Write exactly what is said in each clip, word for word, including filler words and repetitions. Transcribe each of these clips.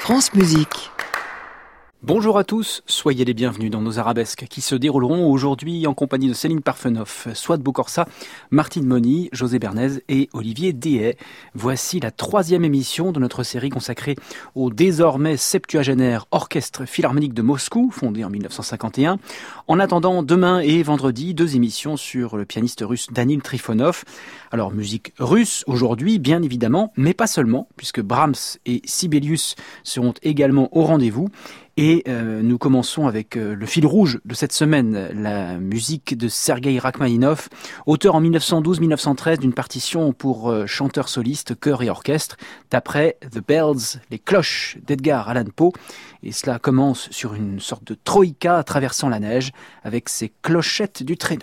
France Musique. Bonjour à tous, soyez les bienvenus dans nos arabesques qui se dérouleront aujourd'hui en compagnie de Céline Parfenoff, Souad Boukorsa, Martine Moni, José Bernays et Olivier Dehaye. Voici la troisième émission de notre série consacrée au désormais septuagénaire Orchestre Philharmonique de Moscou, fondé en mille neuf cent cinquante et un. En attendant, demain et vendredi, deux émissions sur le pianiste russe Danil Trifonov. Alors, musique russe aujourd'hui, bien évidemment, mais pas seulement, puisque Brahms et Sibelius seront également au rendez-vous. Et euh, nous commençons avec euh, le fil rouge de cette semaine, la musique de Sergueï Rachmaninov, auteur en mille neuf cent douze mille neuf cent treize d'une partition pour euh, chanteurs solistes, chœurs et orchestre, d'après The Bells, les cloches d'Edgar Allan Poe. Et cela commence sur une sorte de troïka traversant la neige avec ses clochettes du traîneau.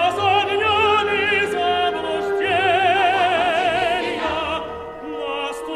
Что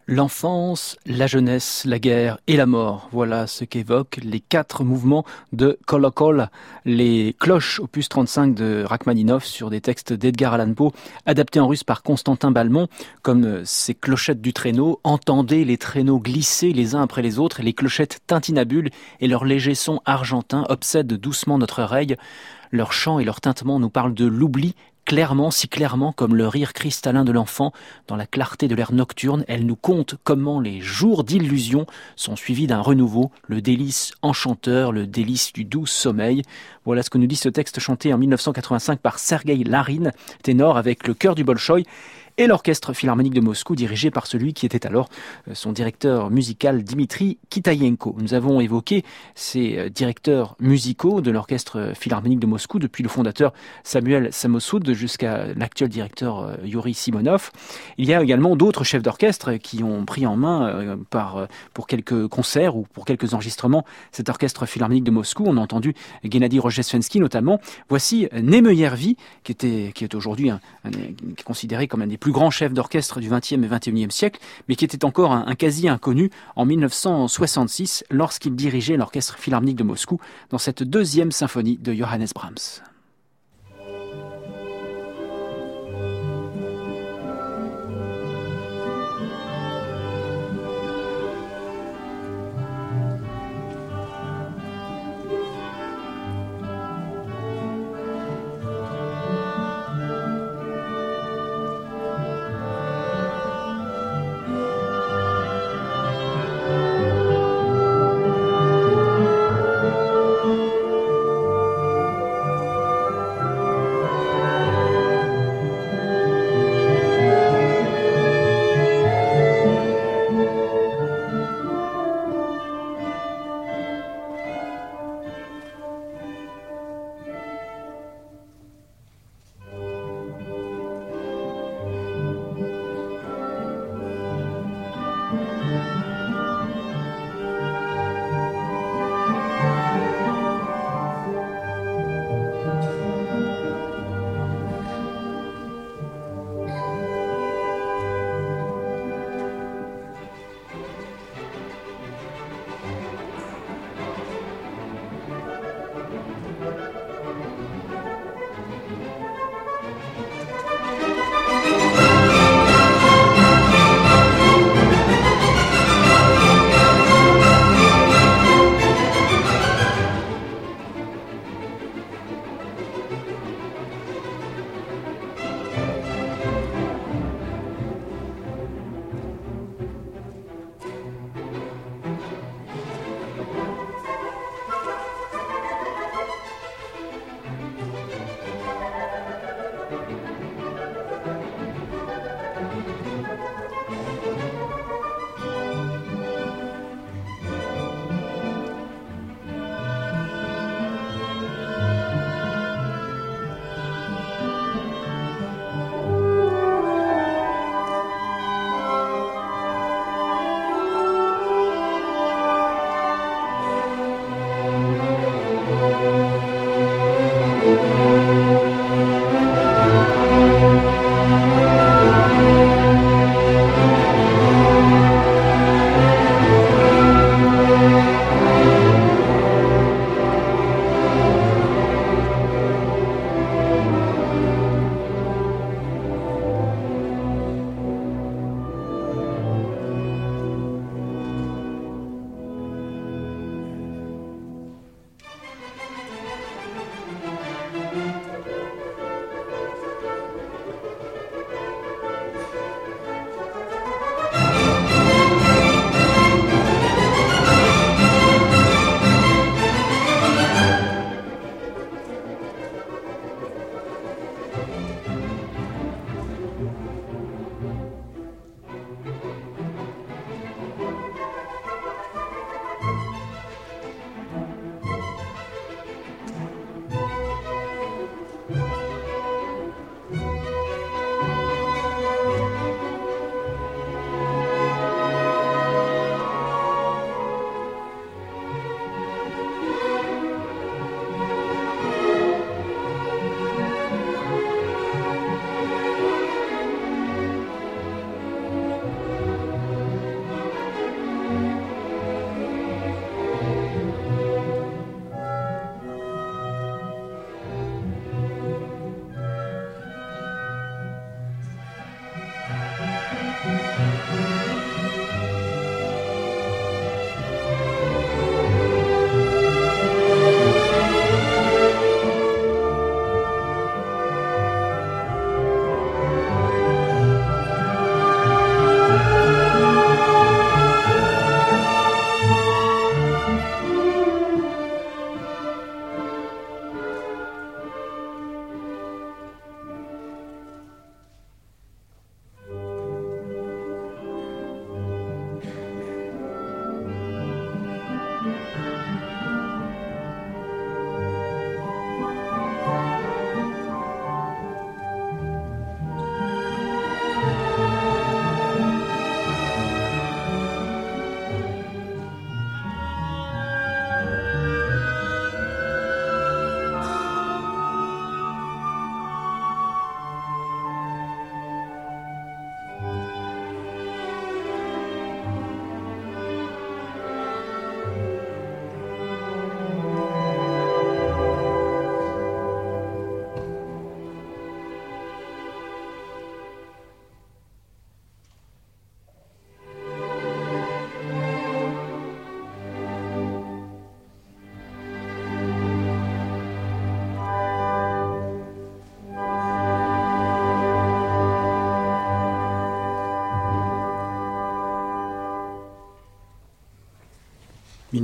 L'enfance, la jeunesse, la guerre et la mort. Voilà ce qu'évoquent les quatre mouvements de Kolokol, les cloches opus trente-cinq de Rachmaninov sur des textes d'Edgar Allan Poe, adaptés en russe par Constantin Balmont, comme ces clochettes du traîneau. Entendez les traîneaux glisser les uns après les autres, les clochettes tintinabulent et leur léger son argentin obsède doucement notre oreille. Leur chant et leur tintement nous parlent de l'oubli, clairement, si clairement comme le rire cristallin de l'enfant. Dans la clarté de l'air nocturne, elle nous conte comment les jours d'illusion sont suivis d'un renouveau, le délice enchanteur, le délice du doux sommeil. Voilà ce que nous dit ce texte chanté en mille neuf cent quatre-vingt-cinq par Sergueï Larin, ténor avec le chœur du Bolchoï, et l'Orchestre Philharmonique de Moscou, dirigé par celui qui était alors son directeur musical, Dimitri Kitaïenko. Nous avons évoqué ces directeurs musicaux de l'Orchestre Philharmonique de Moscou, depuis le fondateur Samuel Samosoud jusqu'à l'actuel directeur Yuri Simonov. Il y a également d'autres chefs d'orchestre qui ont pris en main par, pour quelques concerts ou pour quelques enregistrements cet Orchestre Philharmonique de Moscou. On a entendu Gennady Rojesvenski notamment. Voici Nemejervi, qui, était, qui est aujourd'hui un, un, qui est considéré comme un des plus grand chef d'orchestre du vingtième et vingt et unième siècle, mais qui était encore un, un quasi inconnu en mille neuf cent soixante-six lorsqu'il dirigeait l'Orchestre Philharmonique de Moscou dans cette deuxième symphonie de Johannes Brahms.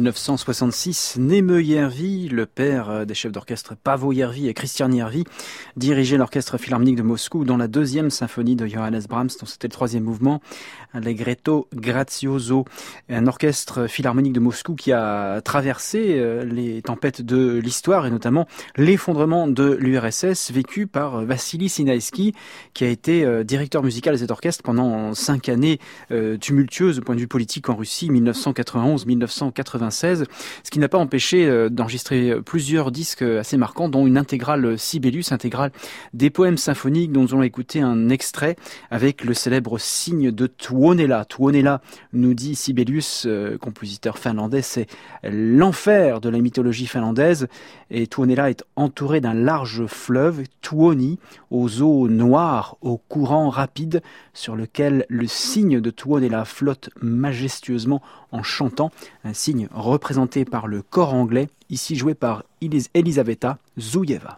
mille neuf cent soixante-six, Némeux Järvi, le père des chefs d'orchestre Paavo Järvi et Christian Järvi, dirigeait l'orchestre philharmonique de Moscou dans la deuxième symphonie de Johannes Brahms, dont c'était le troisième mouvement, Allegretto Grazioso, un orchestre philharmonique de Moscou qui a traversé les tempêtes de l'histoire et notamment l'effondrement de l'U R S S vécu par Vassili Sinaïski, qui a été directeur musical de cet orchestre pendant cinq années euh, tumultueuses au point de vue politique en Russie, mille neuf cent quatre-vingt-onze à mille neuf cent quatre-vingt-seize, ce qui n'a pas empêché euh, d'enregistrer plusieurs disques assez marquants, dont une intégrale Sibelius, intégrale des poèmes symphoniques dont nous allons écouter un extrait avec le célèbre signe de Tuonela. Tuonela, nous dit Sibelius, euh, compositeur finlandais, c'est l'enfer de la mythologie finlandaise, et Tuonela est entouré d'un large fleuve, Tuoni, aux eaux noires, au courant rapide, sur lequel le signe de Tuonela flotte majestueusement en chantant, un signe représenté par le corps anglais, ici joué par Elis- Elisaveta Zouïeva.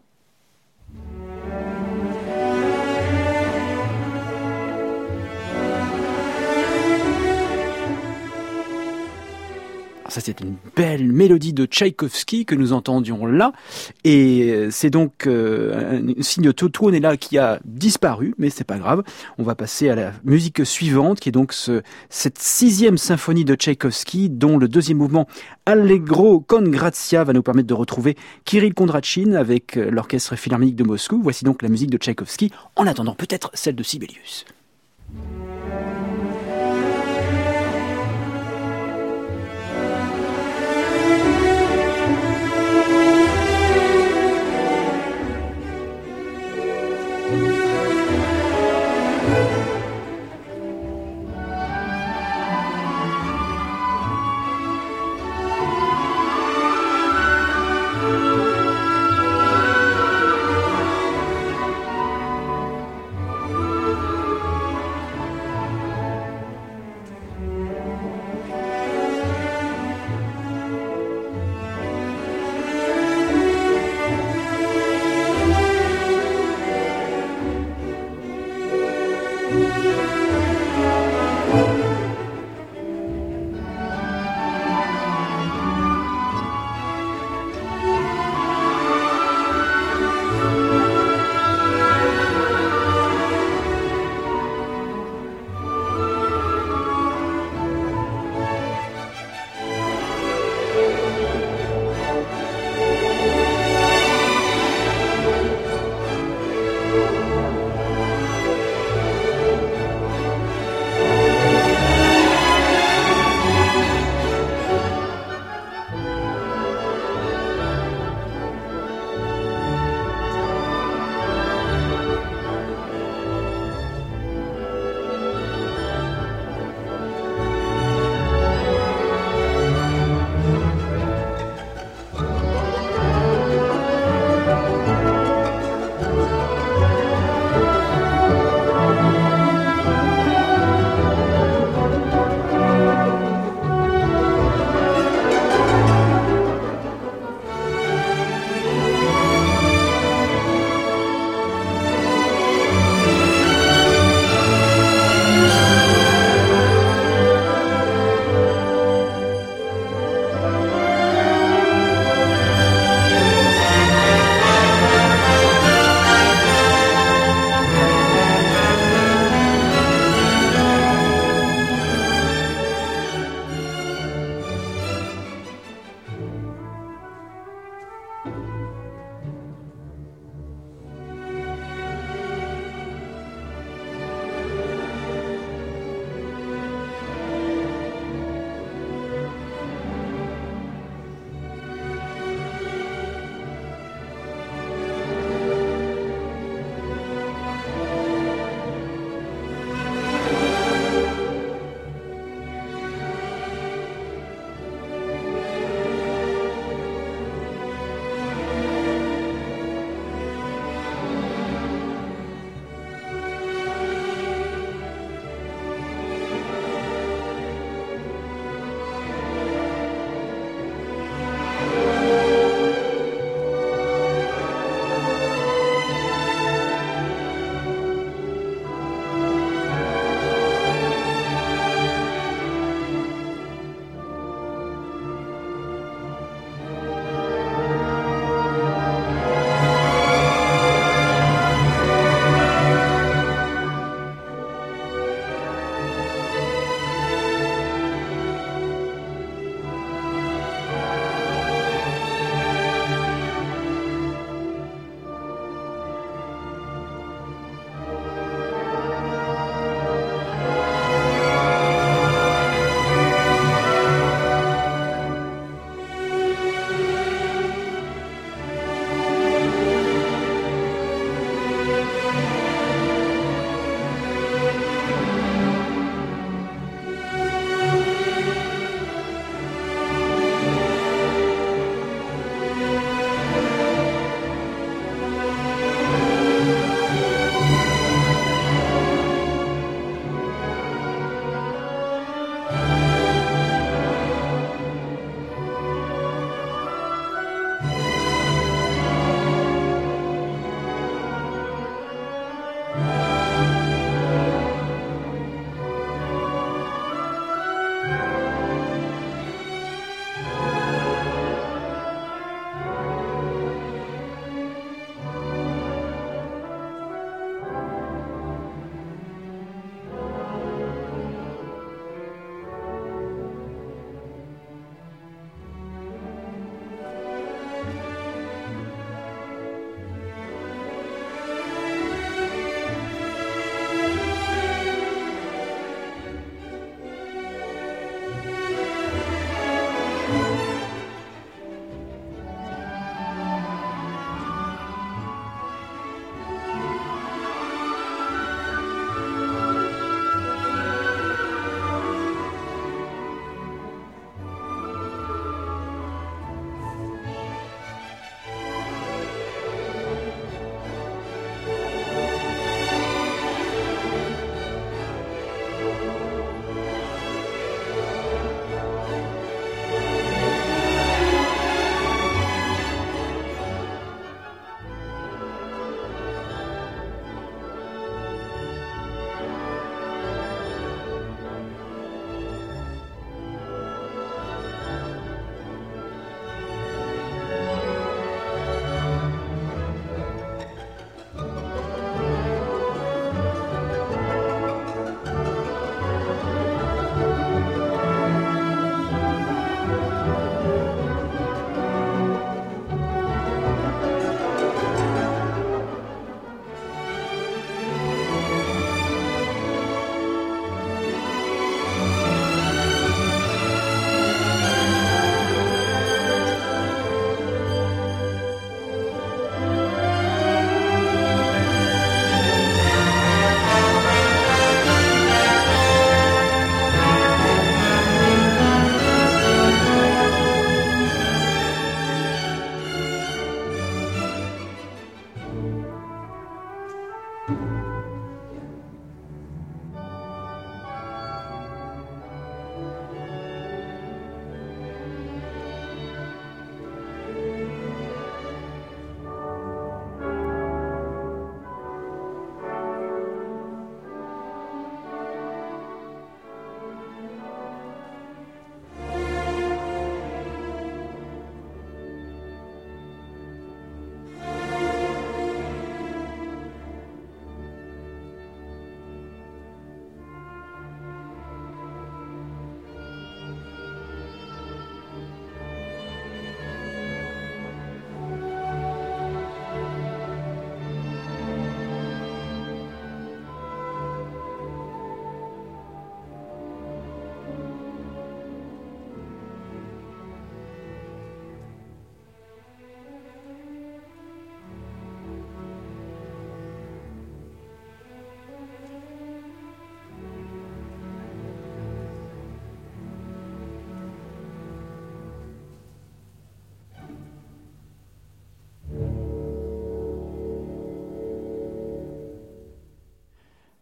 Ça, c'est une belle mélodie de Tchaïkovski que nous entendions là. Et c'est donc euh, un signe de Tuonela qui a disparu, mais c'est pas grave. On va passer à la musique suivante, qui est donc ce, cette sixième symphonie de Tchaïkovski, dont le deuxième mouvement Allegro con grazia va nous permettre de retrouver Kirill Kondrachin avec l'orchestre philharmonique de Moscou. Voici donc la musique de Tchaïkovski, en attendant peut-être celle de Sibelius.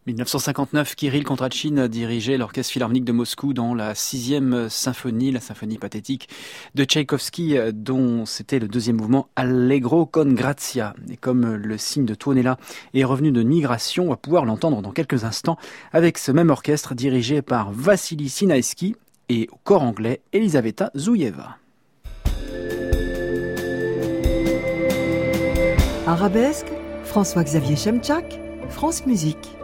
mille neuf cent cinquante-neuf, Kirill Kondrachine dirigeait l'Orchestre Philharmonique de Moscou dans la sixième symphonie, la symphonie pathétique de Tchaïkovski, dont c'était le deuxième mouvement Allegro con grazia. Et comme le signe de Tuonela est revenu de migration, on va pouvoir l'entendre dans quelques instants avec ce même orchestre dirigé par Vassili Sinaïski et au corps anglais Elisaveta Zouyeva. Arabesque, François-Xavier Chemchak, France Musique.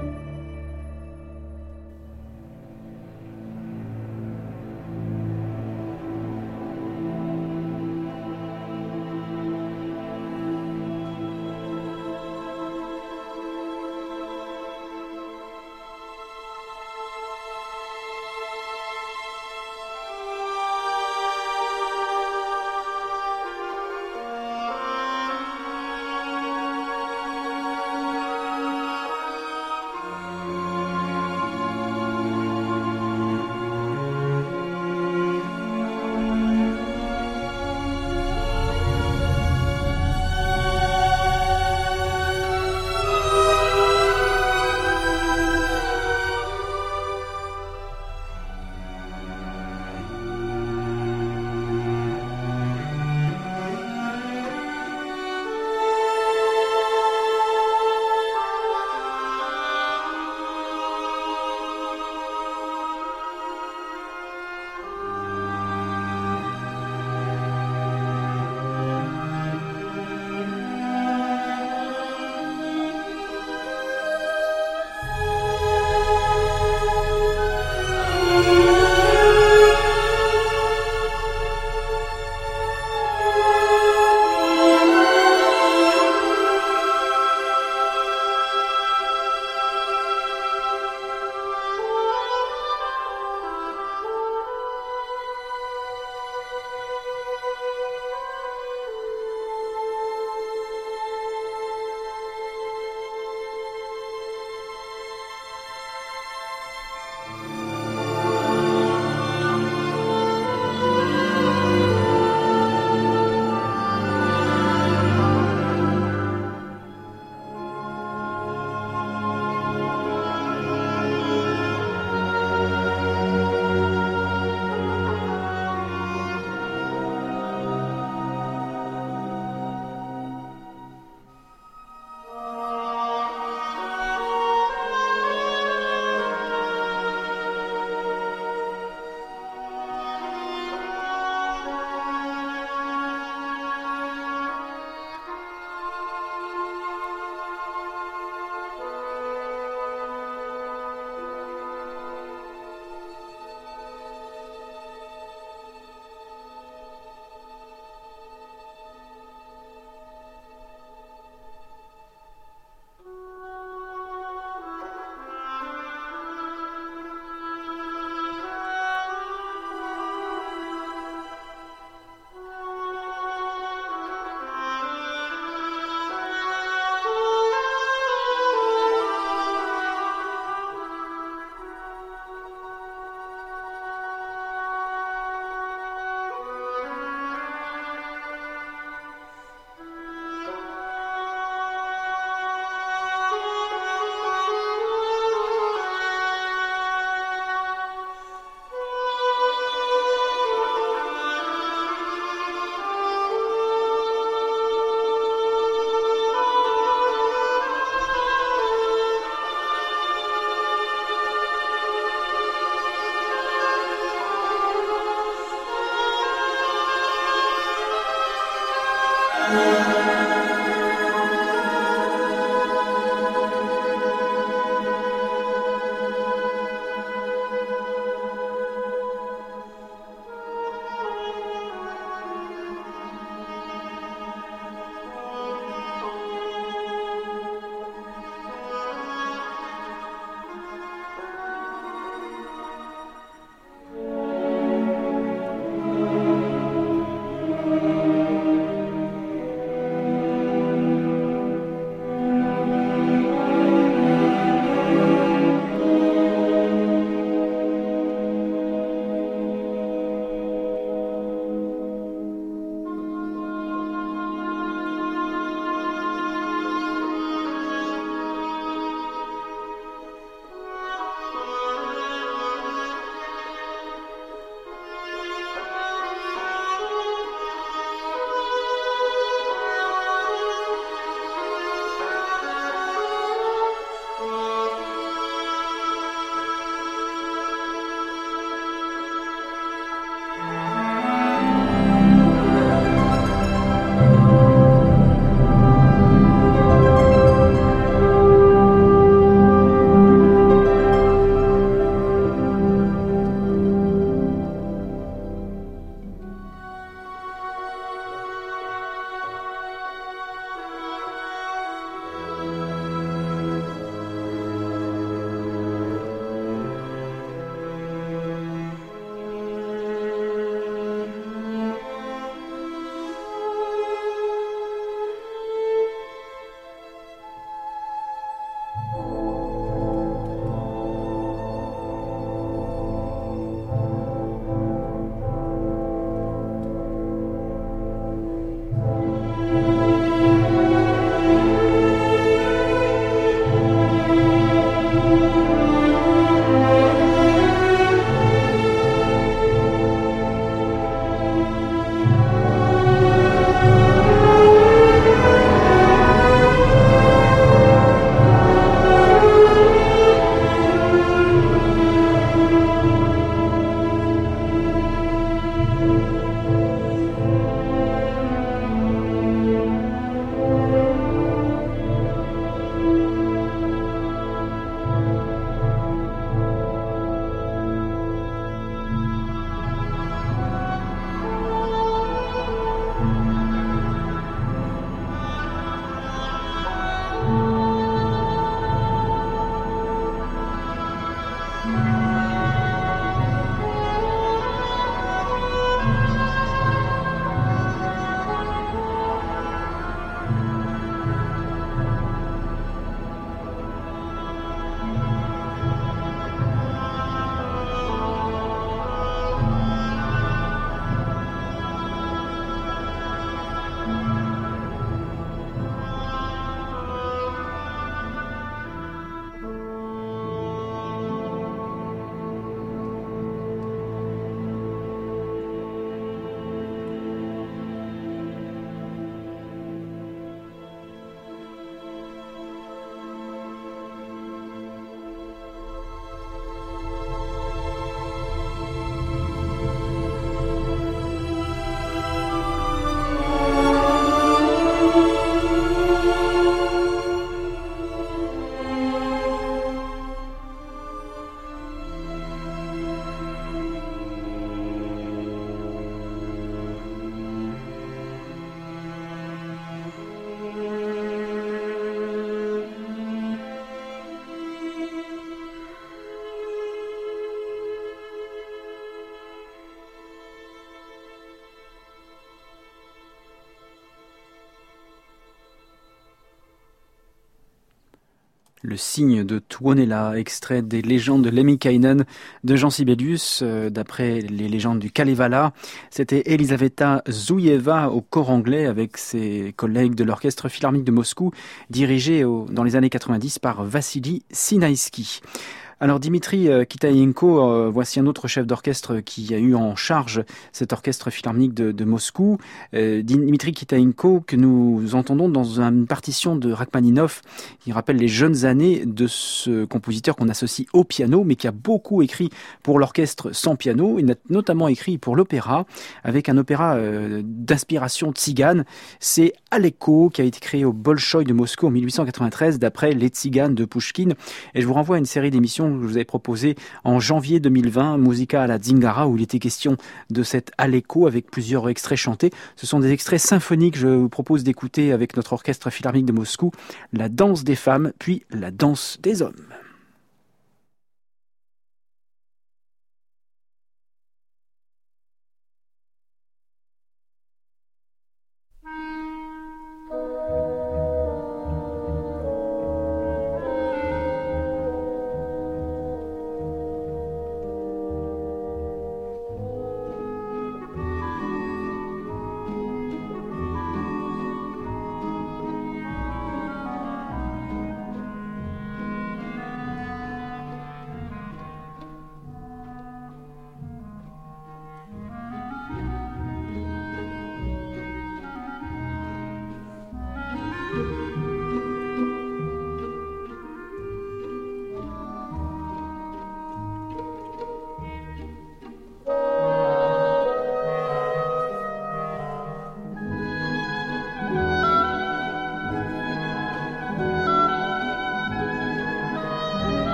Le signe de Tuonela, extrait des légendes de Lemminkainen de Jean Sibelius, euh, d'après les légendes du Kalevala. C'était Elisaveta Zouyeva au corps anglais avec ses collègues de l'Orchestre Philharmonique de Moscou, dirigé au, dans les années quatre-vingt-dix par Vassili Sinaïski. Alors Dimitri Kitaïenko, euh, voici un autre chef d'orchestre qui a eu en charge cet orchestre philharmonique de, de Moscou. Euh, Dimitri Kitaïenko, que nous entendons dans une partition de Rachmaninov, qui rappelle les jeunes années de ce compositeur qu'on associe au piano, mais qui a beaucoup écrit pour l'orchestre sans piano. Il a notamment écrit pour l'opéra, avec un opéra euh, d'inspiration tzigane. C'est Aleko, qui a été créé au Bolchoï de Moscou en mille huit cent quatre-vingt-treize, d'après les tziganes de Pouchkine. Et je vous renvoie à une série d'émissions que je vous avais proposé en janvier deux mille vingt, Musica à la Dzingara, où il était question de cet Aleko avec plusieurs extraits chantés. Ce sont des extraits symphoniques. Je vous propose d'écouter avec notre orchestre philharmonique de Moscou la danse des femmes, puis la danse des hommes.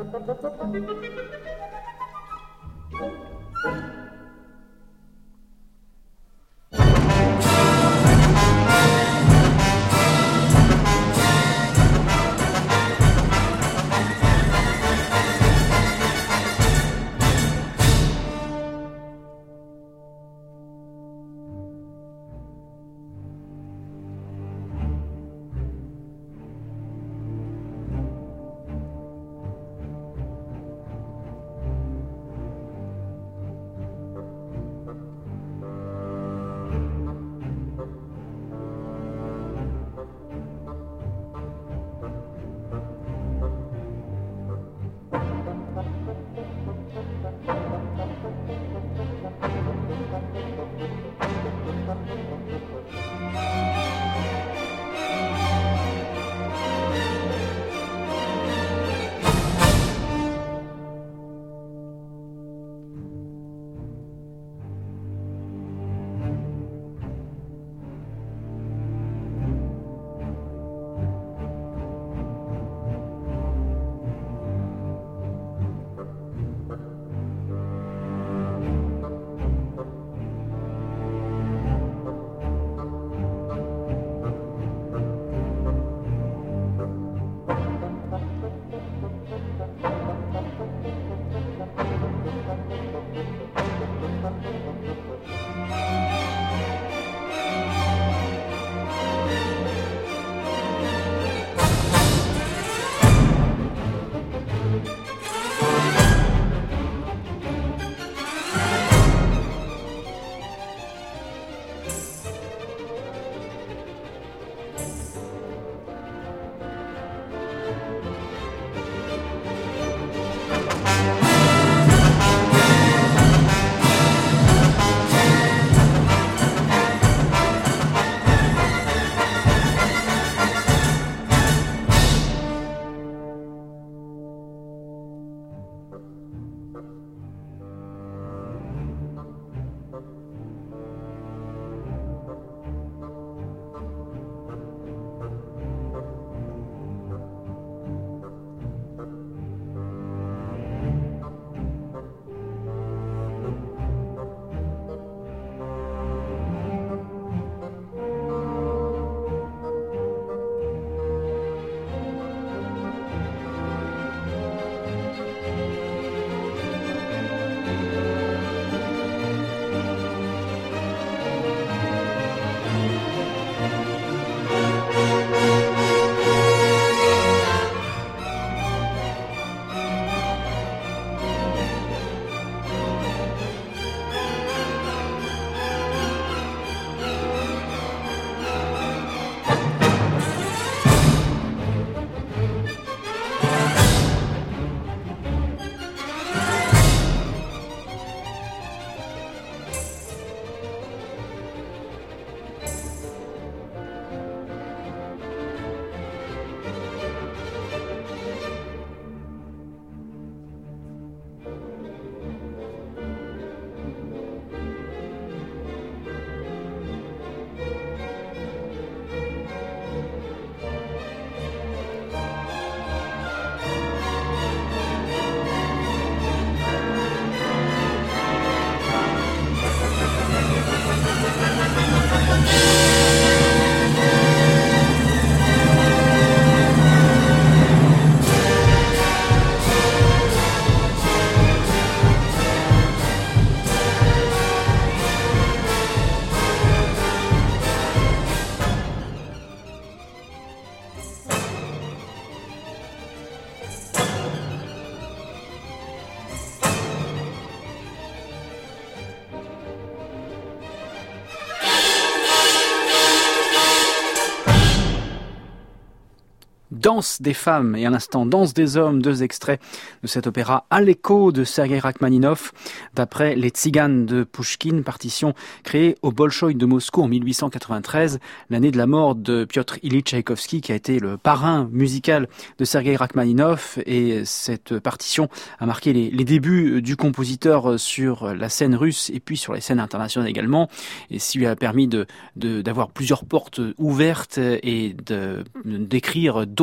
Danse des femmes et à l'instant Danse des hommes, deux extraits de cet opéra à l'écho de Sergueï Rachmaninov, d'après les Tziganes de Pouchkine, partition créée au Bolchoï de Moscou en mille huit cent quatre-vingt-treize, l'année de la mort de Piotr Ilyich Tchaïkovski, qui a été le parrain musical de Sergueï Rachmaninov, et cette partition a marqué les, les débuts du compositeur sur la scène russe et puis sur les scènes internationales également, et ce lui a permis de, de, d'avoir plusieurs portes ouvertes et de, d'écrire d'autres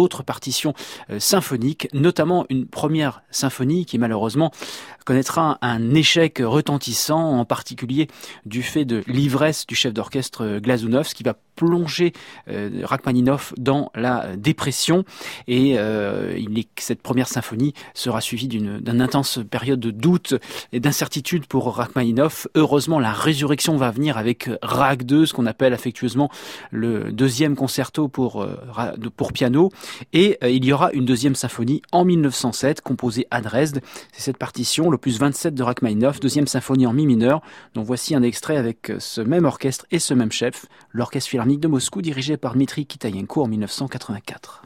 d'autres partitions euh, symphoniques, notamment une première symphonie qui malheureusement connaîtra un échec retentissant, en particulier du fait de l'ivresse du chef d'orchestre Glazunov, ce qui va plonger euh, Rachmaninoff dans la dépression. Et euh, il est, cette première symphonie sera suivie d'une, d'une intense période de doute et d'incertitude pour Rachmaninoff. Heureusement, la résurrection va venir avec Rag deux, ce qu'on appelle affectueusement le deuxième concerto pour, euh, pour piano. Et euh, il y aura une deuxième symphonie en mille neuf cent sept, composée à Dresde. C'est cette partition, l'opus vingt-sept de Rachmaninoff, deuxième symphonie en mi mineur. Donc voici un extrait avec ce même orchestre et ce même chef, l'Orchestre Philharmonique de Moscou, dirigé par Dmitri Kitaïenko en mille neuf cent quatre-vingt-quatre.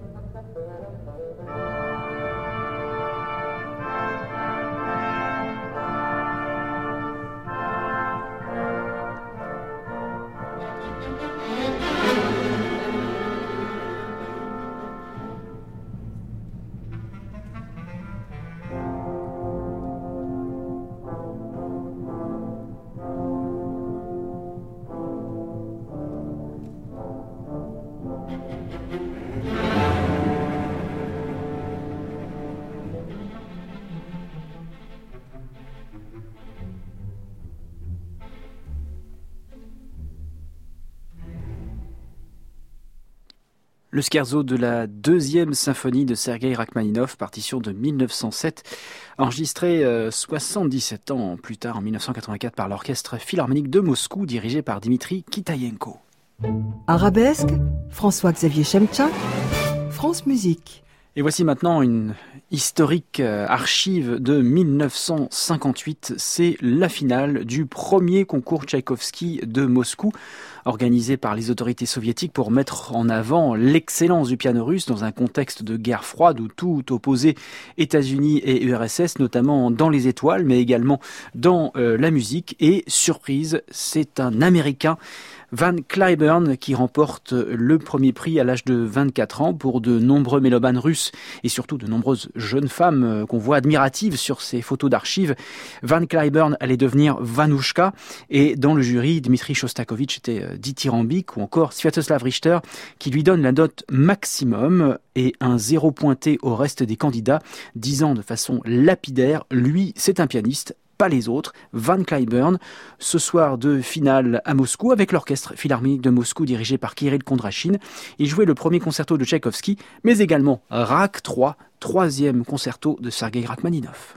Le scherzo de la deuxième symphonie de Sergueï Rachmaninov, partition de mille neuf cent sept, enregistrée euh, soixante-dix-sept ans plus tard, en mille neuf cent quatre-vingt-quatre, par l'Orchestre Philharmonique de Moscou, dirigé par Dimitri Kitaïenko. Arabesque, François-Xavier Chemtchak, France Musique. Et voici maintenant une historique archive de mille neuf cent cinquante-huit. C'est la finale du premier concours Tchaïkovski de Moscou, organisé par les autorités soviétiques pour mettre en avant l'excellence du piano russe dans un contexte de guerre froide où tout opposait États-Unis et U R S S, notamment dans les étoiles, mais également dans euh, la musique. Et surprise, c'est un Américain, Van Cliburn, qui remporte le premier prix à l'âge de vingt-quatre ans. Pour de nombreux mélomanes russes et surtout de nombreuses jeunes femmes qu'on voit admiratives sur ces photos d'archives, Van Cliburn allait devenir Vanouchka, et dans le jury, Dmitri Shostakovich était dithyrambique, ou encore Sviatoslav Richter qui lui donne la note maximum et un zéro pointé au reste des candidats, disant de façon lapidaire: lui, c'est un pianiste, pas les autres. Van Cliburn, ce soir de finale à Moscou avec l'Orchestre Philharmonique de Moscou dirigé par Kirill Kondrachine. Il jouait le premier concerto de Tchaïkovski, mais également Rach trois, troisième concerto de Sergueï Rachmaninov.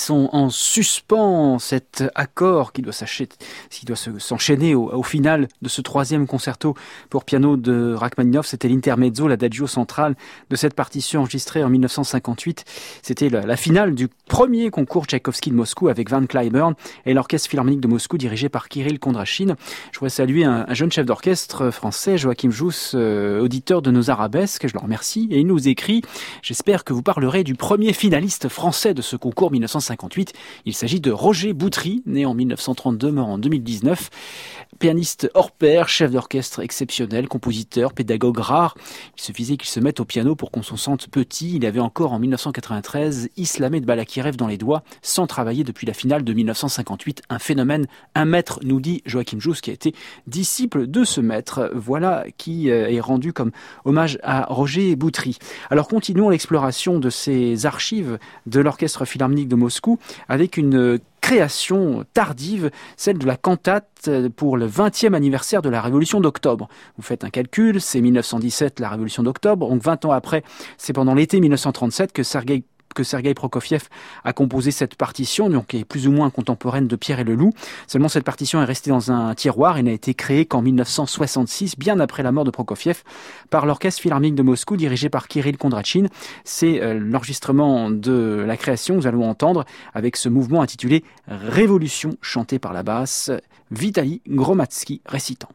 sont en suspens. Cet accord qui doit s'acheter, qui doit se, s'enchaîner au, au final de ce troisième concerto pour piano de Rachmaninoff, c'était l'intermezzo, l'adagio central de cette partition enregistrée en mille neuf cent cinquante-huit. C'était la, la finale du premier concours Tchaïkovski de Moscou avec Van Cliburn et l'Orchestre Philharmonique de Moscou dirigé par Kirill Kondrachine. Je voudrais saluer un, un jeune chef d'orchestre français, Joachim Jousse, euh, auditeur de nos arabesques. Je le remercie et il nous écrit « J'espère que vous parlerez du premier finaliste français de ce concours mille neuf cent cinquante-huit. Il s'agit de Roger Boutry, né en mille neuf cent trente-deux, mort en deux mille dix-neuf. Pianiste hors pair, chef d'orchestre exceptionnel, compositeur, pédagogue rare. Il suffisait qu'il se mette au piano pour qu'on s'en sente petit. Il avait encore en mille neuf cent quatre-vingt-treize Islamé de Balakirev dans les doigts, sans travailler depuis la finale de mille neuf cent cinquante-huit. Un phénomène, un maître, nous dit Joachim Jousse, qui a été disciple de ce maître. Voilà qui est rendu comme hommage à Roger Boutry. Alors continuons l'exploration de ces archives de l'Orchestre Philharmonique de Moscou avec une création tardive, celle de la cantate pour le vingtième anniversaire de la Révolution d'octobre. Vous faites un calcul, c'est mille neuf cent dix-sept, la Révolution d'octobre, donc vingt ans après, c'est pendant l'été mille neuf cent trente-sept que Sergueï que Sergueï Prokofiev a composé cette partition, donc qui est plus ou moins contemporaine de Pierre et le Loup. Seulement cette partition est restée dans un tiroir et n'a été créée qu'en mille neuf cent soixante-six, bien après la mort de Prokofiev, par l'Orchestre Philharmonique de Moscou dirigé par Kirill Kondrachine. C'est euh, l'enregistrement de la création que nous allons entendre avec ce mouvement intitulé Révolution, chanté par la basse, Vitaly Gromadsky récitant.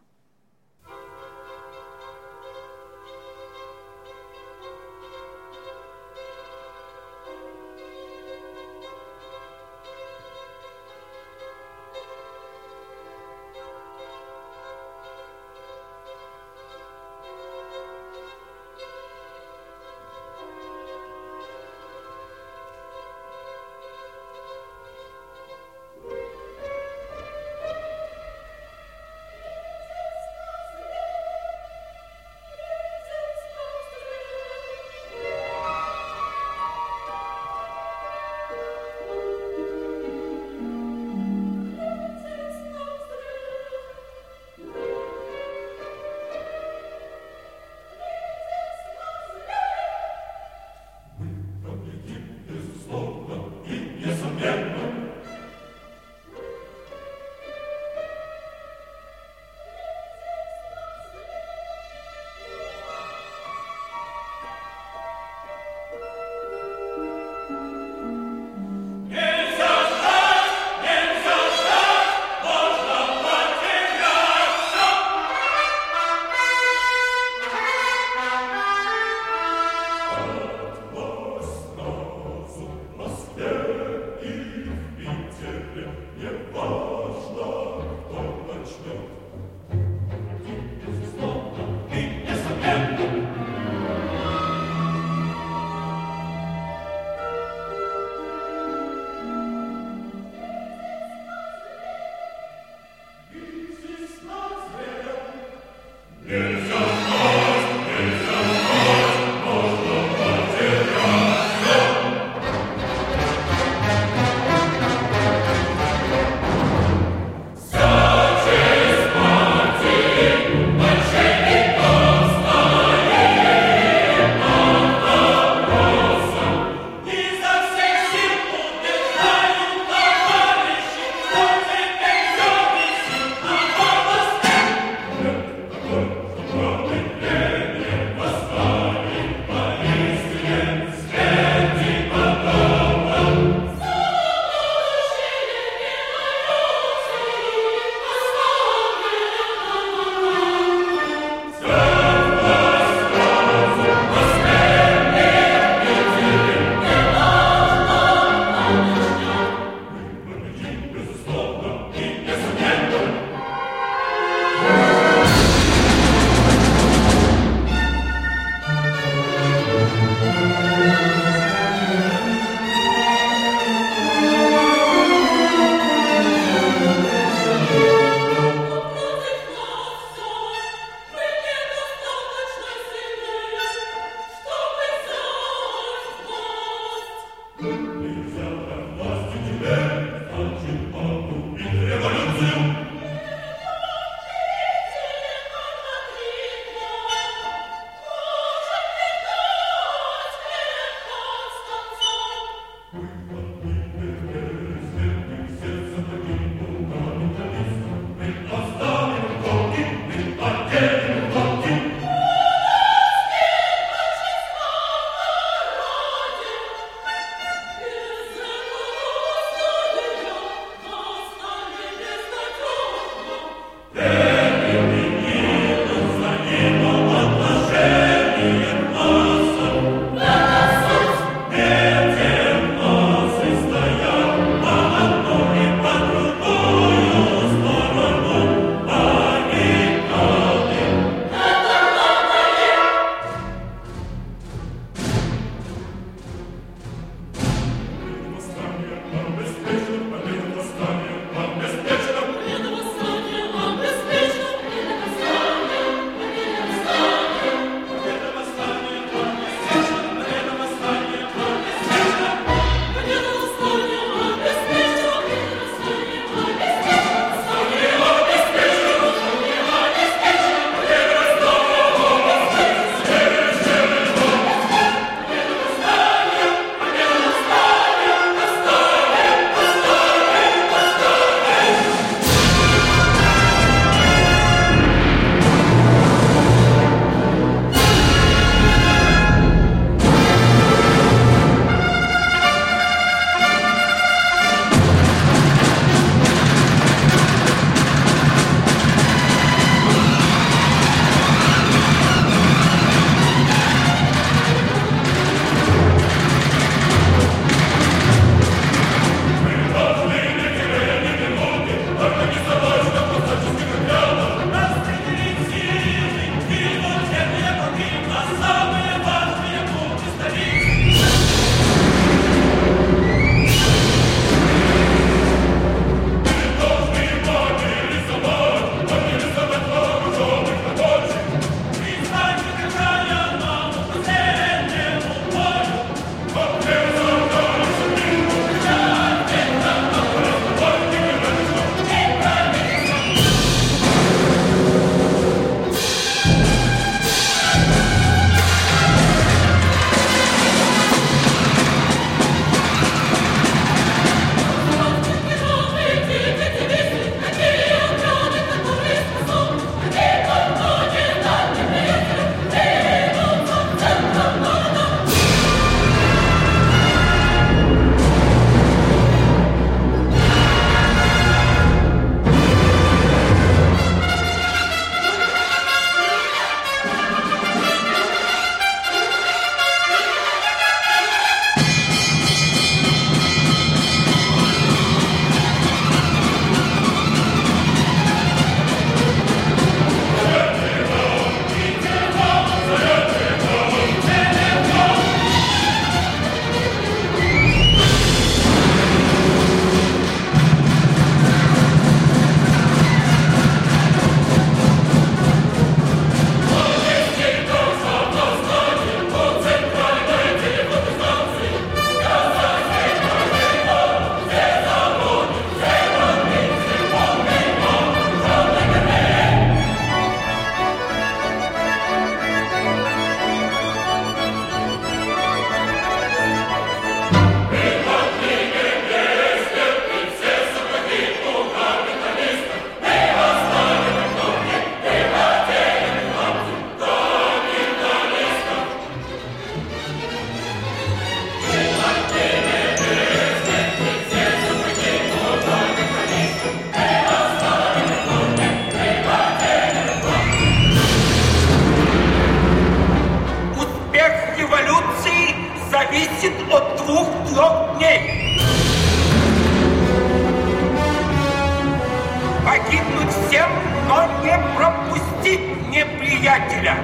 неприятеля.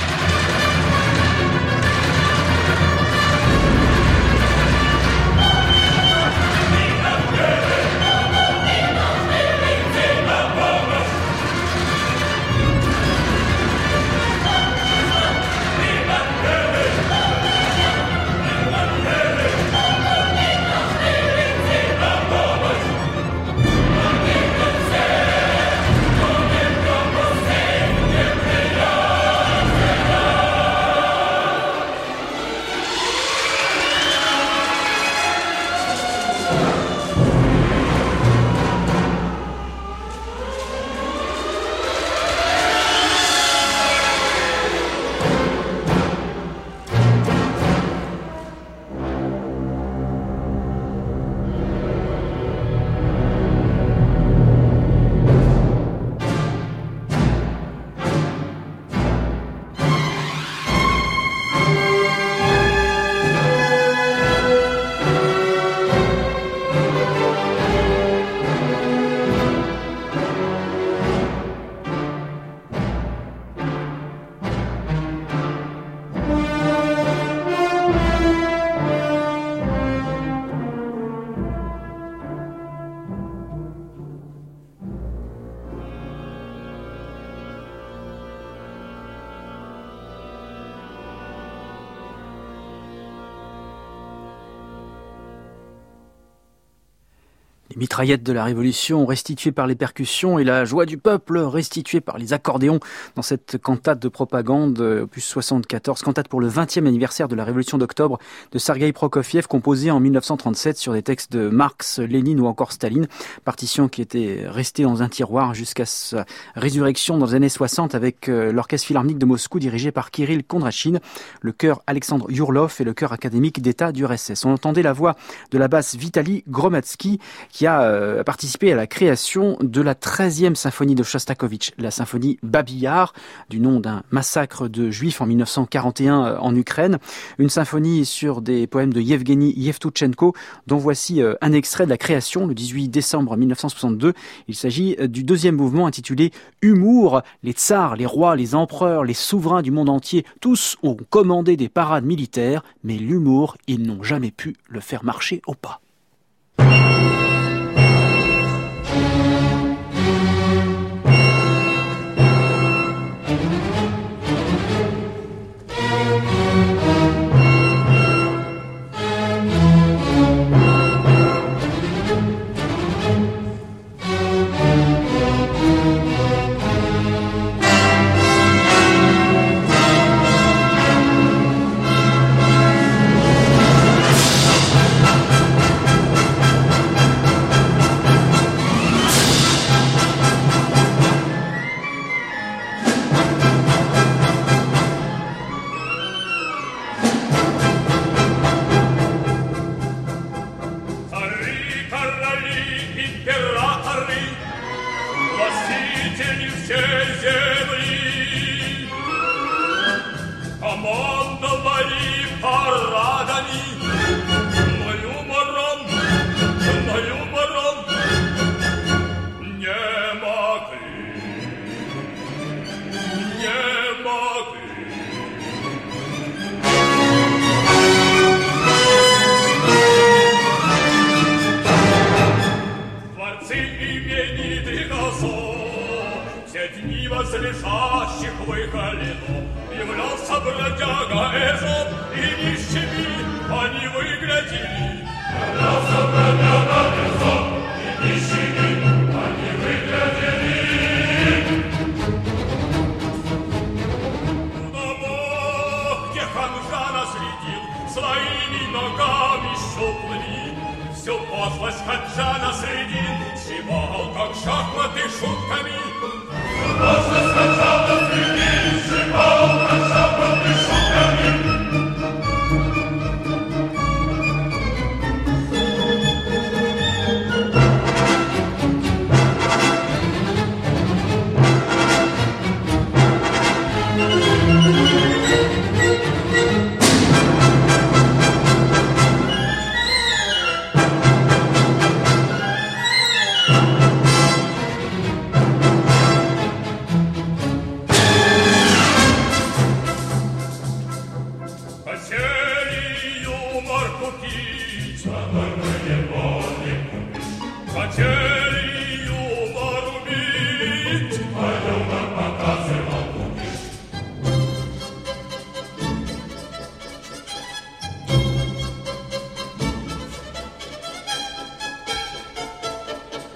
Les mitraillettes de la Révolution restituées par les percussions et la joie du peuple restituée par les accordéons dans cette cantate de propagande, opus soixante-quatorze, cantate pour le vingtième anniversaire de la Révolution d'octobre de Sergueï Prokofiev, composée en mille neuf cent trente-sept sur des textes de Marx, Lénine ou encore Staline, partition qui était restée dans un tiroir jusqu'à sa résurrection dans les années soixante avec l'orchestre philharmonique de Moscou dirigé par Kirill Kondrachine, le chœur Alexandre Yourlov et le chœur académique d'État du R S S. On entendait la voix de la basse Vitaly Gromadsky qui a euh, participé à la création de la treizième symphonie de Shostakovich, la symphonie Babi Yar, du nom d'un massacre de juifs en mille neuf cent quarante et un euh, en Ukraine. Une symphonie sur des poèmes de Yevgeny Yevtuchenko, dont voici euh, un extrait de la création le dix-huit décembre mille neuf cent soixante-deux. Il s'agit euh, du deuxième mouvement intitulé Humour. Les tsars, les rois, les empereurs, les souverains du monde entier, tous ont commandé des parades militaires, mais l'humour, ils n'ont jamais pu le faire marcher au pas.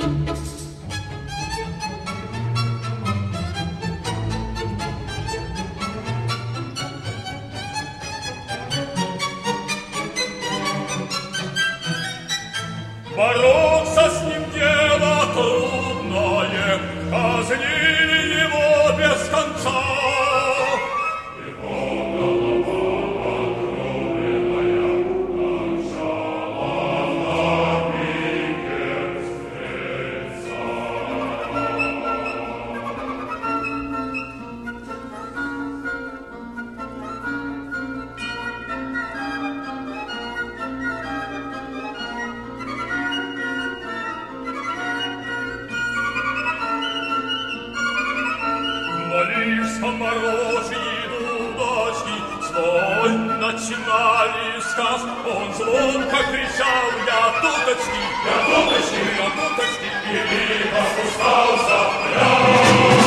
Бороться с ним дело трудное, казнили его без конца. Начинали сказ, он звонко кричал: я туточки, я туточки, я туточки, и либо спускался прямо.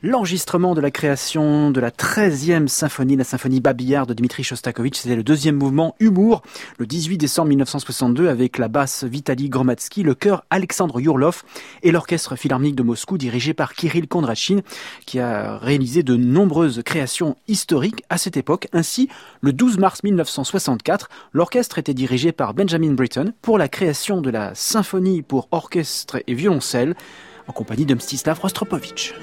L'enregistrement de la création de la treizième symphonie, la symphonie Babillard de Dmitri Shostakovich, c'était le deuxième mouvement Humour, le dix-huit décembre mille neuf cent soixante-deux, avec la basse Vitaly Gromadsky, le chœur Alexandre Yourlov et l'orchestre philharmonique de Moscou dirigé par Kirill Kondrachine, qui a réalisé de nombreuses créations historiques à cette époque. Ainsi, le douze mars mille neuf cent soixante-quatre, l'orchestre était dirigé par Benjamin Britten pour la création de la symphonie pour orchestre et violoncelle en compagnie de Mstislav Rostropovitch.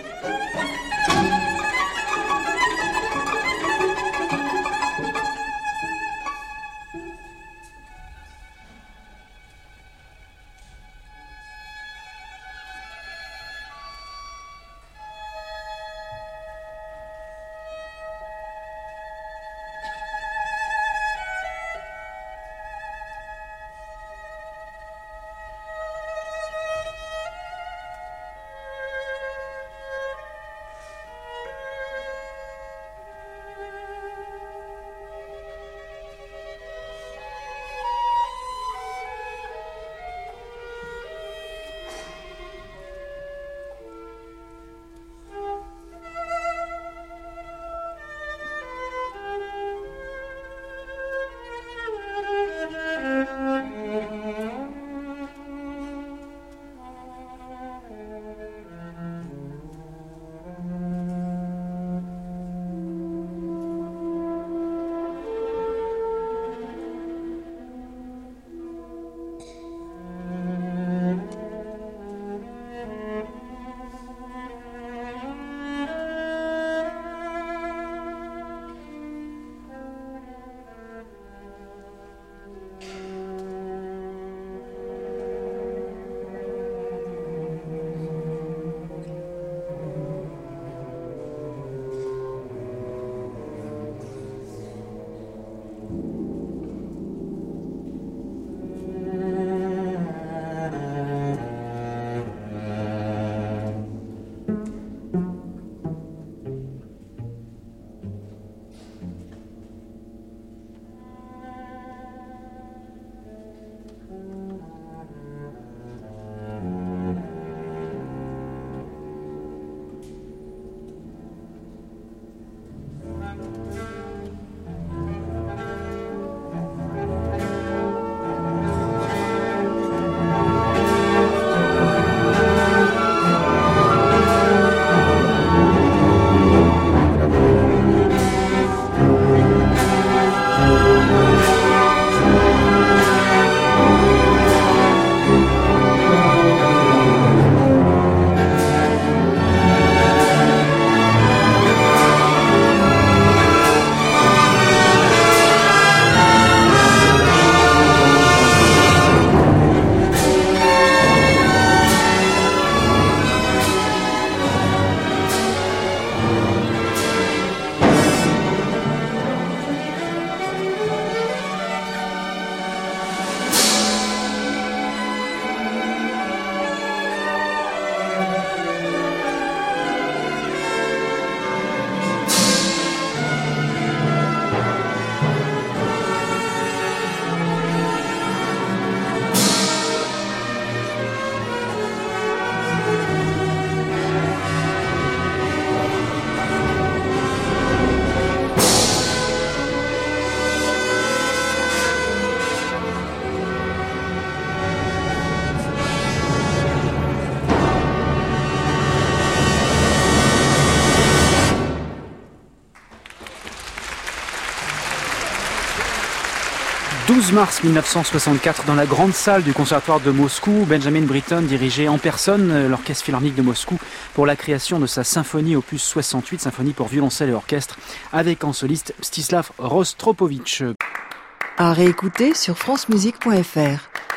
douze mars mille neuf cent soixante-quatre, dans la grande salle du conservatoire de Moscou, Benjamin Britten dirigeait en personne l'orchestre philharmonique de Moscou pour la création de sa symphonie opus soixante-huit, symphonie pour violoncelle et orchestre, avec en soliste Mstislav Rostropovitch. À réécouter sur francemusique point f r.